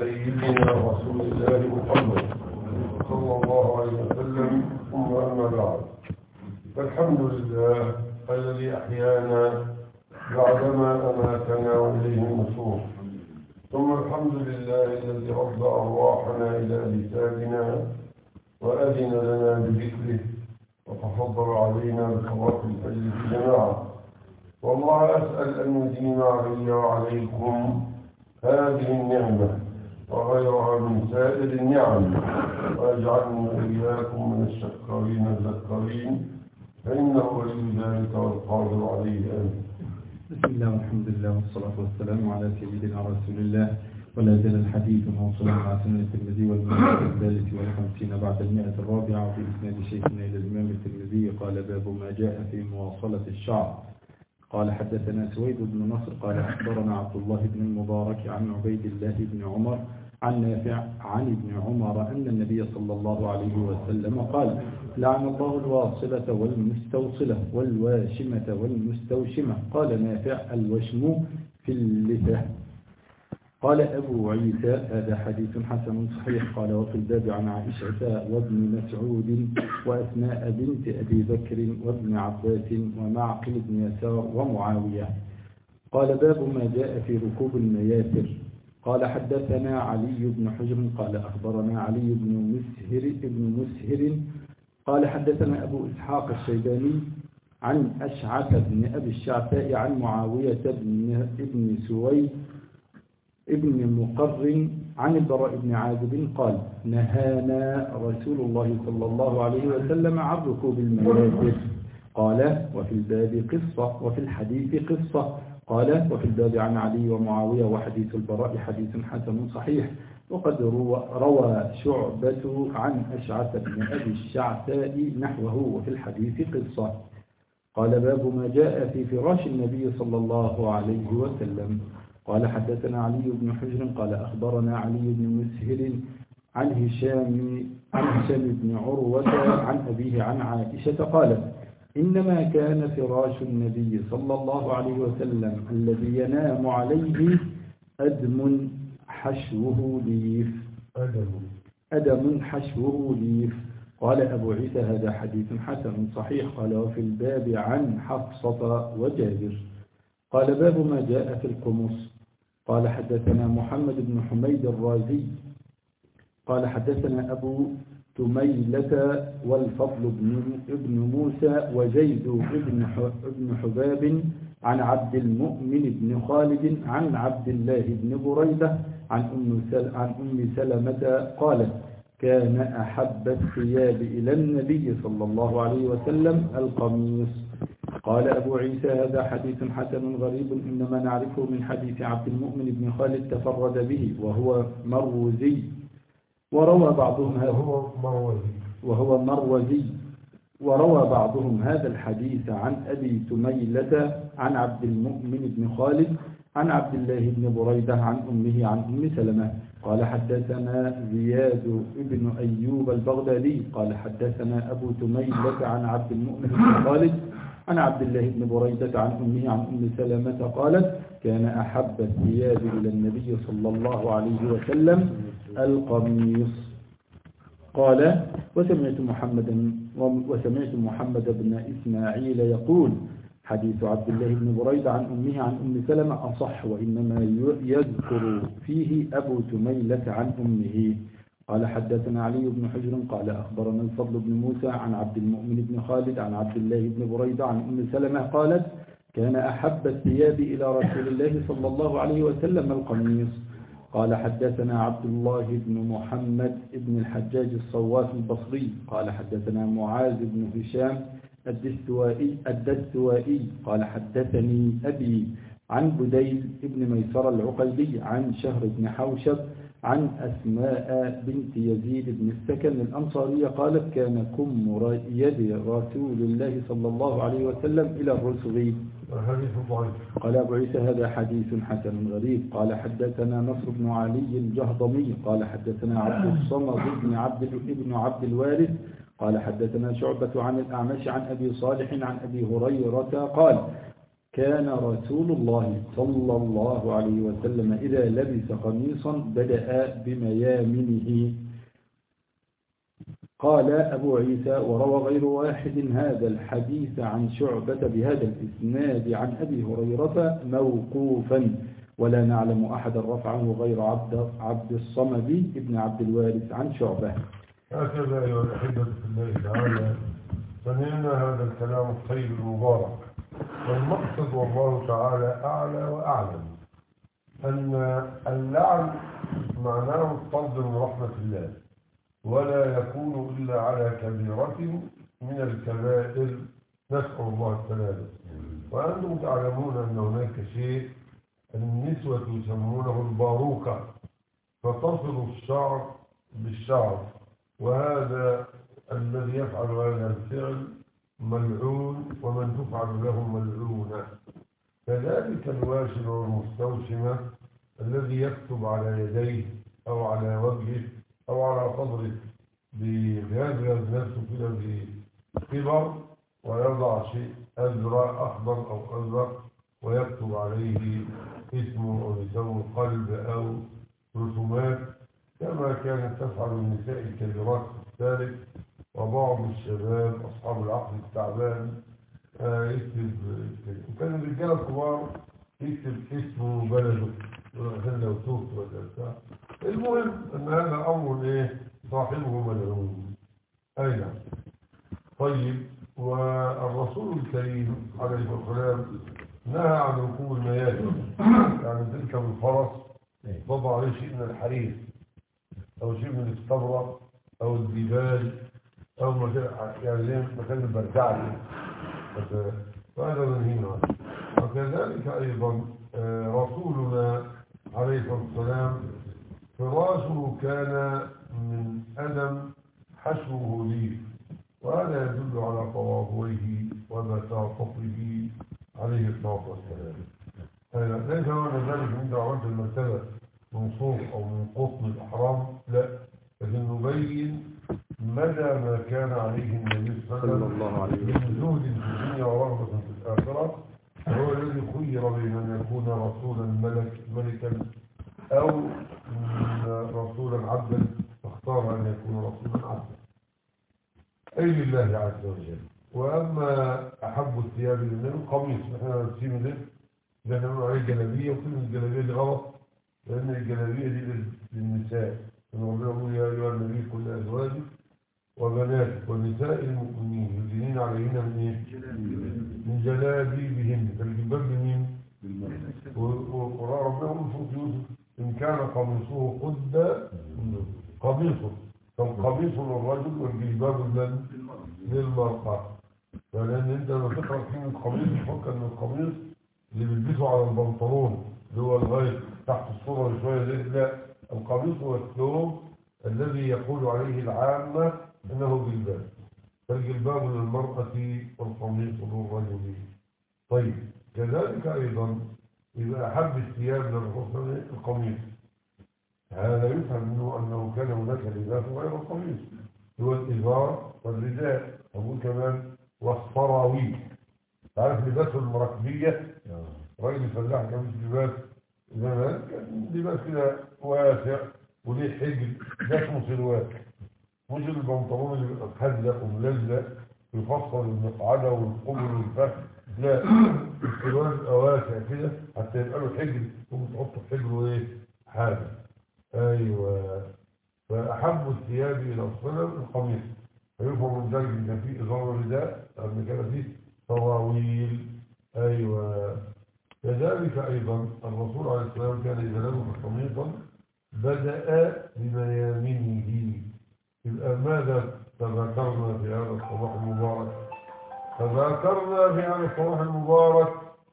سيدنا رسول الله محمد صلى الله عليه وسلم. ثم أما بعد، فالحمد لله الذي أحيانا بعدما أماتنا وإليه النشور، ثم الحمد لله الذي رد أرواحنا إلى أجسادنا وأذن لنا بذكره وتفضل علينا بصلاة الفجر في جماعة. والله أسأل أن يديم علي وعليكم هذه النعمة وغيرها من سائر النعم، ويجعلني وإياكم من الشكرين الذكرين، فإنه ولي ذلك والقادر عليه. آمين. بسم الله والحمد لله والصلاة والسلام على سيدنا رسول الله. ولا زال الحديث موصولا مع سنن الترمذي والمئة الثالث والخمسين بعد 104 في إسناد شيخنا إلى الإمام الترمذي. قال: باب ما جاء في مواصلة الشعر. قال: حدثنا سويد بن نصر قال: أخبرنا عبد الله بن المبارك عن عبيد الله بن عمر عن نافع عن ابن عمر أن النبي صلى الله عليه وسلم قال: لعن الله الواصلة والمستوصلة والواشمة والمستوشمة. قال نافع: الوشم في اللثة. قال أبو عيسى: هذا حديث حسن صحيح. قال: وفي الباب عن عائشة وابن مسعود وأسماء بنت أبي بكر وابن عباس ومعقل بن يسار ومعاوية. قال: باب ما جاء في ركوب المياسر. قال: حدثنا علي بن حجر قال: أخبرنا علي بن مسهر قال: حدثنا أبو إسحاق الشيباني عن أشعث بن أبي الشعثاء عن معاوية بن سويد ابن مقر عن البراء بن عازب قال: نهانا رسول الله صلى الله عليه وسلم عن ركوب المياسر. قال: وفي الباب قصة وفي الحديث قصة. قال: وفي الباب عن علي ومعاوية وحديث البراء حديث حسن صحيح. وقد روى شعبة عن أشعث بن أبي الشعثاء نحوه وفي الحديث قصة. قال: باب ما جاء في فراش النبي صلى الله عليه وسلم. قال: حدثنا علي بن حجر قال: أخبرنا علي بن مسهر عن هشام بن عروة عن أبيه عن عائشة قالت: إنما كان فراش النبي صلى الله عليه وسلم الذي ينام عليه أدم حشوه ليف. أدم حشوه ليف. قال أبو عيسى: هذا حديث حسن صحيح. قال: وفي الباب عن حفصة وجابر. قال: باب ما جاء في القمص. قال: حدثنا محمد بن حميد الرازي قال: حدثنا أبو تميلة والفضل بن موسى وزيد بن حباب عن عبد المؤمن بن خالد عن عبد الله بن بريدة عن أم سلمة قالت: كان أحب الثياب إلى النبي صلى الله عليه وسلم القميص. قال أبو عيسى: هذا حديث حسن غريب، إنما نعرفه من حديث عبد المؤمن بن خالد تفرد به وهو مروزي. وروى بعضهم هذا الحديث عن أبي تميلة عن عبد المؤمن بن خالد عن عبد الله بن بريدة عن أمه عن أم سلمة. قال: حدثنا زياد بن أيوب البغدادي قال: حدثنا أبو تميلة عن عبد المؤمن بن خالد عن عبد الله بن بريدة عن أمه عن أم سلمة قالت: كان أحب الثياب إلى النبي صلى الله عليه وسلم القميص. قال: وسمعت محمد بن إسماعيل يقول: حديث عبد الله بن بريدة عن أمه عن أم سلمة أصح، وإنما يذكر فيه أبو تميلة عن أمه. قال: حدثنا علي بن حجر قال: أخبرنا الفضل بن موسى عن عبد المؤمن بن خالد عن عبد الله بن بريدة عن أم سلمة قالت: كان أحب الثياب إلى رسول الله صلى الله عليه وسلم القميص. قال: حدثنا عبد الله بن محمد بن الحجاج الصواف البصري قال: حدثنا معاذ بن هشام الدستوائي قال: حدثني أبي عن بديل بن ميسر العقيلي عن شهر بن حوشب عن أسماء بنت يزيد بن السكن الأنصارية قالت: كان كم يد رسول الله صلى الله عليه وسلم إلى الرسغ. قال أبو عيسى: هذا حديث حسن غريب. قال: حدثنا نصر بن علي الجهضمي قال: حدثنا عبد الصمد بن عبد الوارث قال: حدثنا شعبة عن الأعمش عن أبي صالح عن أبي هريرة قال: كان رسول الله صلى الله عليه وسلم إذا لبس قميصا بدأ بميامنه. قال أبو عيسى وروى غير واحد هذا الحديث عن شعبة بهذا الإسناد عن أبي هريرة موقوفا، ولا نعلم أحدا رفعه غير عبد الصمد ابن عبد الوارث عن شعبة. هكذا أيها الأحبة في الله تعالى سمعنا هذا الكلام الطيب المبارك، والمقصد والله تعالى أعلى وأعلم أن اللعن معناه الطرد من رحمة الله، ولا يكون إلا على كبيرة من الكبائر، نسأل الله السلامة. وأنتم تعلمون أن هناك شيء النسوة يسمونه الباروكة، فتصل الشعر بالشعر، وهذا الذي يفعل هذا الفعل ملعون، ومن تفعل له ملعونة. كذلك الواشم والمستوشمة الذي يكتب على يديه أو على وجهه أو على صدره بهذا نفسه كده بكبر، ويضع شيء أزرق أخضر أو أزرق ويكتب عليه اسمه أو يسوي قلب أو رسومات، كما كانت تفعل النساء الكبيرات في الثالث، وبعض الشباب أصحاب العقل التعبان يكتب، وكان الرجال الكبار يكتب اسمه بلده عشان لو توفت ولا بتاع. المهم أن هذا أمر صاحبه ملعون. أي نعم. طيب، والرسول الكريم عليه الصلاة والسلام نهى عن ركوب المياسر، يعني تركب الفرس تضع عليه شيء من الحرير أو شيء من الاستبرق أو الديباج أو يعني زي مكان البردعة، فهذا منهي عنه. وكذلك أيضا رسولنا عليه الصلاة والسلام فراشه كان من أدم حشوه ليف، وهذا يدل على تواضعه وبساطته عليه الصلاة والسلام. ليس معنى ذلك عند عملت المرتبة من صوف أو من قطن الأحرام، لا، لكن نبين مدى ما كان عليه النبي صلى الله عليه وسلم من زهد في الدنيا ورغبة في الآخرة، وهو الذي خير بين أن يكون رسولا ملكا أو رسولا عبدا، فاختار أن يكون رسولا عبدا أي لله عز وجل. وأما أحب الثياب للنبي القميص، نحن نرسم ده نقول عليه جلابية، وكلمة الجلابية دي غلط، لأن الجلابية دي للنساء، ربنا يقول يا أيها النبي كل أزواجك وبناتك ونساء المؤمنين يدينين عليهن من جلابيبهن. فالجلباب بمين؟ وربنا يقول في يوسف إن كان قميصه قد قميصه، فالقميص للرجل والجلباب للمرأة. فلأن أنت لما تقرأ كلمة قميص تفكر إن القميص اللي بيلبسه على البنطلون اللي هو لغاية تحت الصورة بشوية، لا، القميص هو الثوب الذي يقول عليه العامة إنه جلباب، فالجلباب للمرأة والقميص للرجل. طيب، كذلك أيضا إذا أحب الثياب للرسول القميص، هذا يفهم منه أنه كان هناك لباس غير القميص، هو الإزار والرداء، أقول كمان والصراويل. تعرف لباس المراكبية؟ راجل فلاح كان لباس زمان، كان لباس كده واسع وليه حجر، ده اسمه سلواك، مش البنطلون اللي بيبقى محزق وملزق يفصل المقعدة والقبل والفخذ، لا، السلواك بيبقى واسع كده حتى يبقى له حجر، وتحط في حجره حاجة. أيوة. فأحب الثياب إلى الصلاة القميص، فيفهم من ذلك إن في إزار ورداء، أن كان فيه سراويل. أيوة. كذلك أيضا الرسول عليه السلام كان إذا لبس قميصا بدأ بميامنه. يبقى ماذا تذكرنا في هذا الصباح المبارك؟ تذكرنا في هذا الصباح المبارك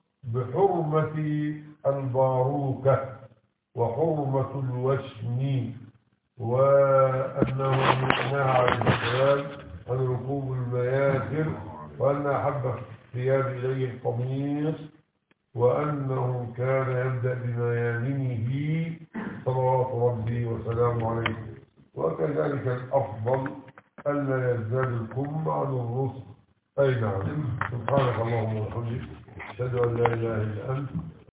بحرمة الباروكة وحرمة الوشم، وأنه نهى عن السلام عن ركوب المياسر، وأن أحب الثياب إليه القميص، وأنه كان يبدأ بميامنه صلوات ربي وسلامه عليه. وكذلك الأفضل ألا يزداد الكم عن الرسل. أي نعم. سبحانك اللهم وبحمدك أشهد أن لا إله إلا أنت